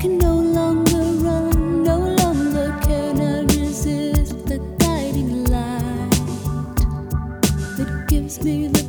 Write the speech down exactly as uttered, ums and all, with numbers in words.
can no longer run, no longer can I resist the guiding light that gives me the